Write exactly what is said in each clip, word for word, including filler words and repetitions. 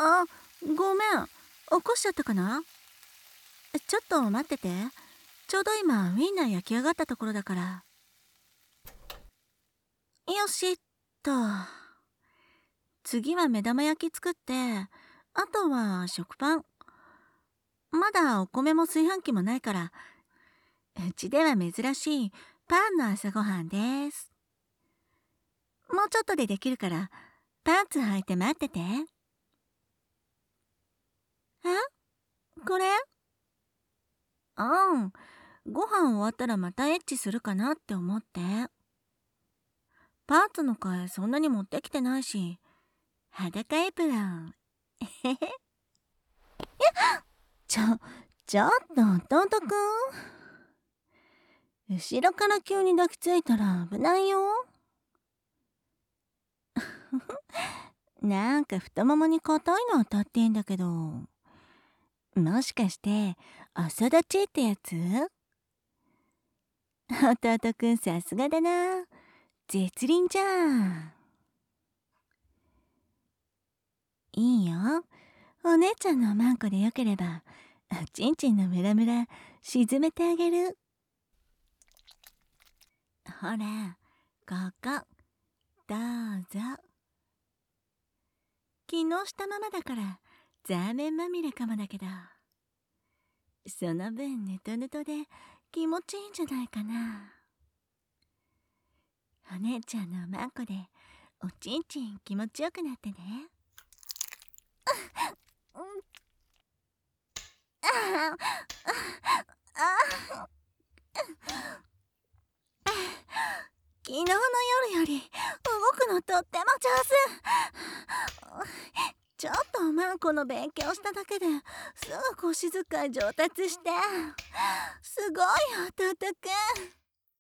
あ、ごめん。起こしちゃったかな？ちょっと待ってて。ちょうど今、ウインナー焼き上がったところだから。よしっと。次は目玉焼き作って、あとは食パン。まだお米も炊飯器もないから、うちでは珍しいパンの朝ごはんです。もうちょっとでできるから、パンツ履いて待ってて。え？これ？うん。ご飯終わったらまたエッチするかなって思って。パンツの替えそんなに持ってきてないし、裸エプロン。へへ。ちょ、ちょっと弟くん。後ろから急に抱きついたら危ないよ。なんか太ももに硬いの当たってんだけど。もしかして朝立ちってやつ？弟くんさすがだな。絶倫じゃん。いいよ。お姉ちゃんのマンコでよければ、ちんちんのムラムラ沈めてあげる。ほら、ここ、どうぞ。昨日したままだからザーメンまみれかもだけど、その分ヌトヌトで気持ちいいんじゃないかな。お姉ちゃんのマンコでおちんちん気持ちよくなってね。昨日の夜より動くのとっても上手。ちょっとマンコの勉強しただけですぐ腰使い上達して、すごい弟くん。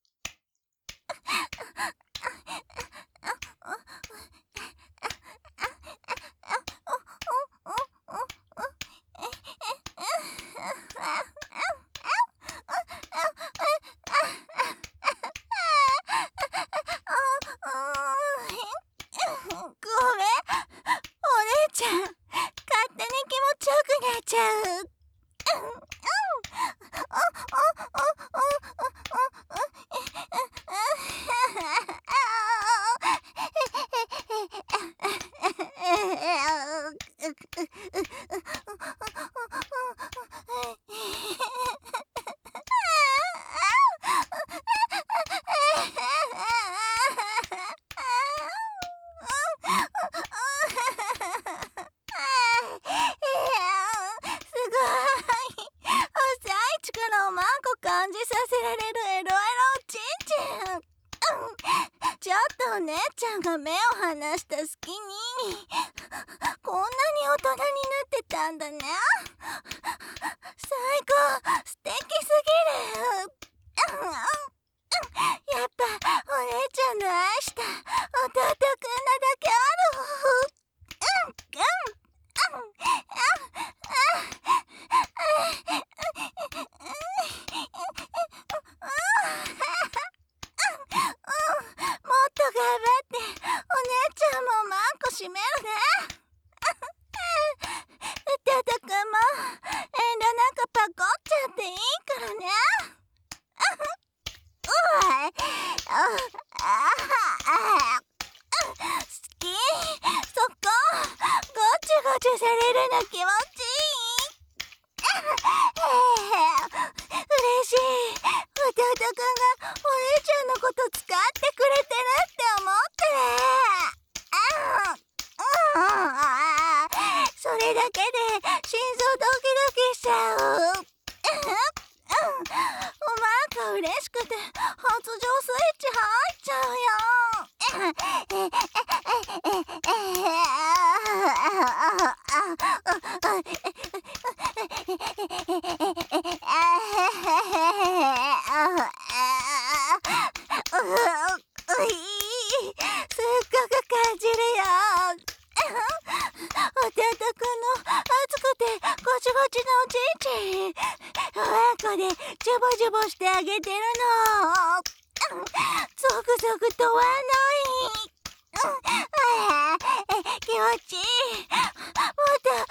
感じさせられるエロエロチンチン。ちょっとお姉ちゃんが目を離した隙にこんなに大人になってたんだね。最高、素敵すぎる。やっぱお姉ちゃんの愛した弟くんなだけある。うんうん閉めるね。弟くんも遠慮なくパコっちゃっていいからね。うわい、好き、そこゴチゴチされるの気持ちいい。嬉しい。弟くんがお姉ちゃんのこと使ってくれてるって思ってね。それだけで心臓ドキドキしちゃう。お前が嬉しくて発情スイッチ入っちゃうよ。すっごく感じるよ。弟くんの熱くてゴチゴチのおちんちん、おあんこでジュボジュボしてあげてるの。ゾクゾクとはない。気持ちいい。もっと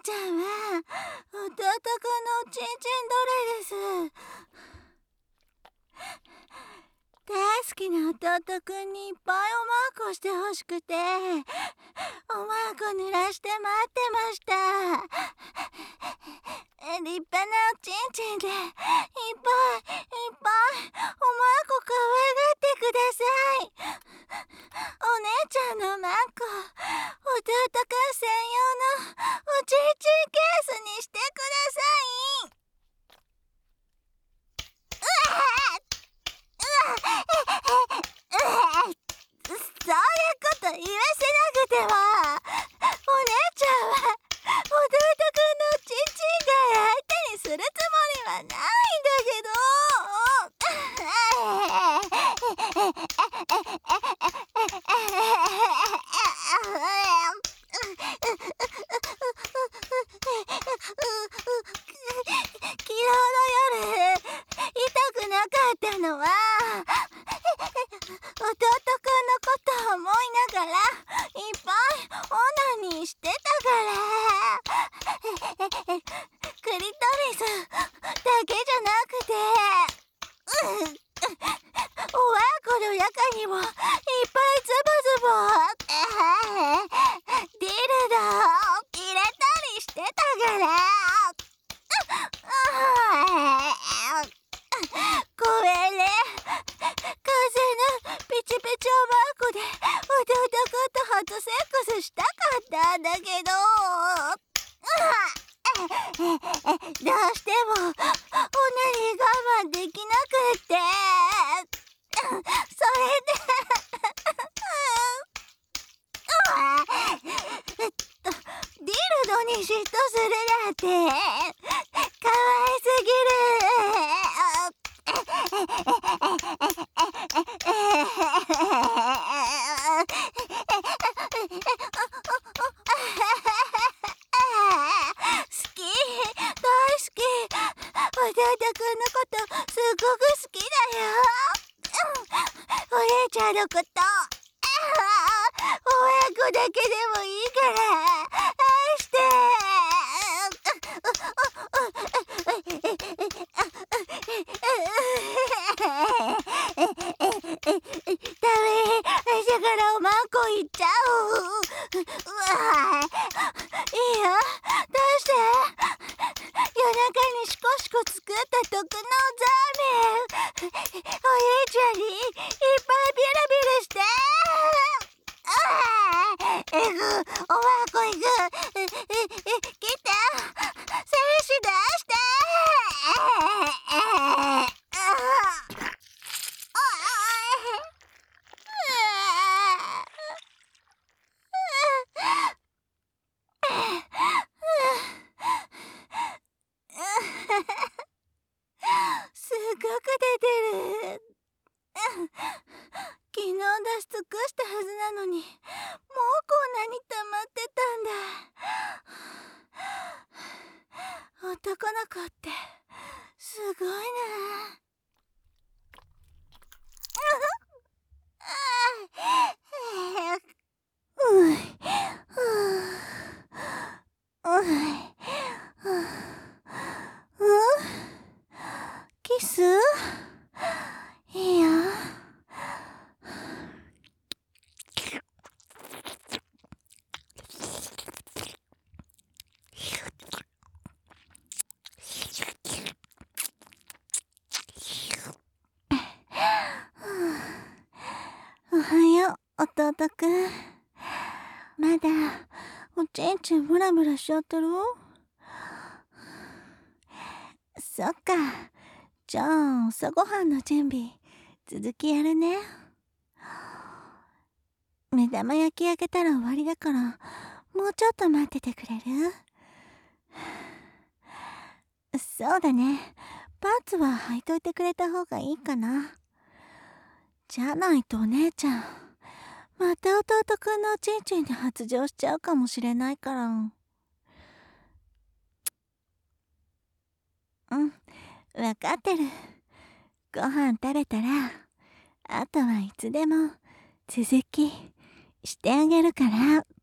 ちゃんは弟くんのおちんちんどれです。大好きな弟くんにいっぱいおまんこしてほしくて、おまんこ濡らして待ってました。立派なおちんちんでいっぱいいっぱいおまんこ可愛がってください。お姉ちゃんのまんこ、弟くん専用のおちんちんケースにしてください。うわっそういうこと言わせなくても、お姉ちゃんは弟くんのおちんちんが相手にするつもりはないんだけど。昨日の夜、痛くなかったのは弟くんのことを思いながらいっぱいオナニーしてたからクリトリスだけじゃなくて、おわんこの中にもいっぱいズボズボディルドを入れたりしてたから。ごめんね。風のピチピチおまんこで弟くんと初セックスしたかったんだけど、どうしてもオナニー我慢できなくって、それでディルドに嫉妬するなんてかわいすぎる。好き、大好き。弟くんのことすごく好きだよ。お姉ちゃんのことおわんこだけでもいいから愛して。ダメ、だからおまんこいっちゃう。うわ、いいよ、どうして。夜中にシコシコ作った特納ザーメン、お姉ちゃんにいっぱいビラビラして。えぐ、おまんこいく。え、え、え、来て。精子出して。すごく出てる。昨日出し尽くしたはずなのに、もうこんなに溜まってたんだ。男の子ってすごいな。うい、キスいいよ。おはよう、弟くん。まだおちんちんムラムラしちゃってる？そっか。じゃあ朝ごはんの準備続きやるね。目玉焼き焼けたら終わりだから、もうちょっと待っててくれる？そうだね。パンツは履いといてくれた方がいいかな。じゃないとお姉ちゃん、また弟くんのおちんちんに発情しちゃうかもしれないから。うん、わかってる。ご飯食べたら、あとはいつでも続きしてあげるから。